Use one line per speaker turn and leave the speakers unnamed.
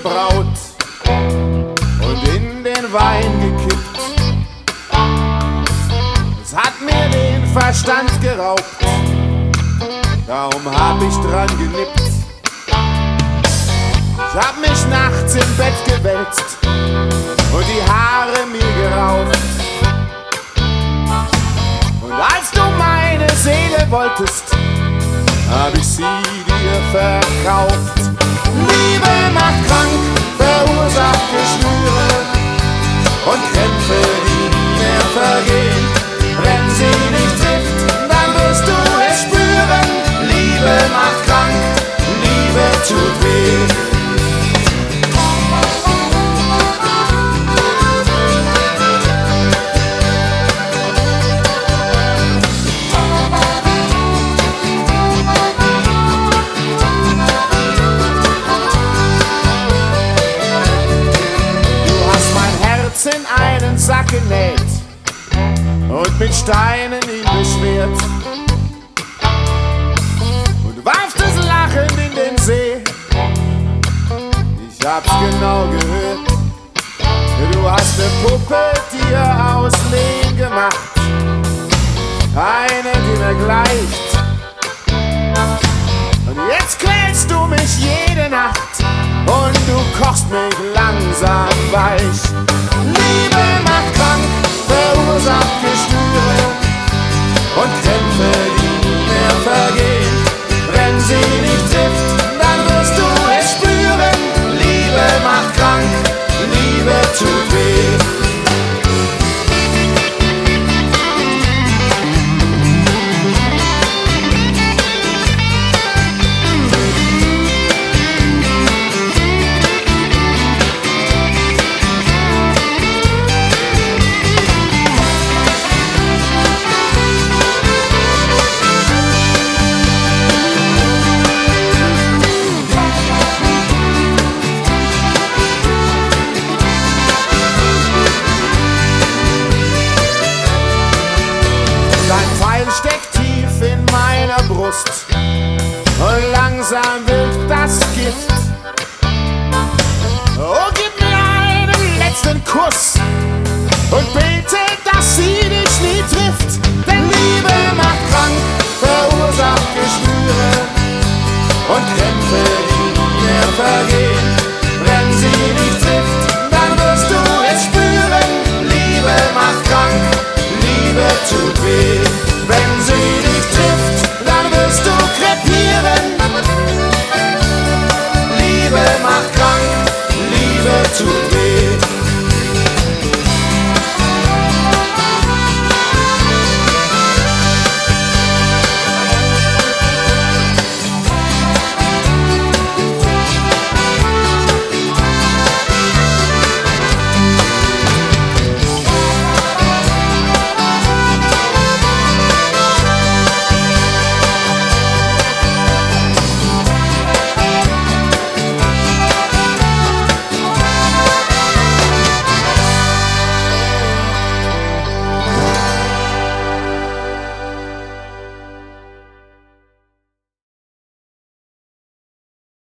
gebraut und in den Wein gekippt. Es hat mir den Verstand geraubt, darum hab ich dran genippt. Ich hab mich nachts im Bett gewälzt und die Haare mir gerauft. Und als du meine Seele wolltest, hab ich sie dir verkauft. Liebe macht krank, verursacht Geschwüre und Krämpfe, die nie mehr vergehen. Wenn sie dich trifft, dann wirst du es spüren. Liebe macht krank, Liebe tut weh. In einen Sack genäht und mit Steinen ihn beschwert und warfst es lachend in den See. Ich hab's genau gehört. Du hast ne Puppe dir aus Lehm gemacht, eine, die mir gleicht. Und jetzt quälst du mich jede Nacht und du kochst mich langsam weich. Liebe macht krank, verursacht Geschwüre und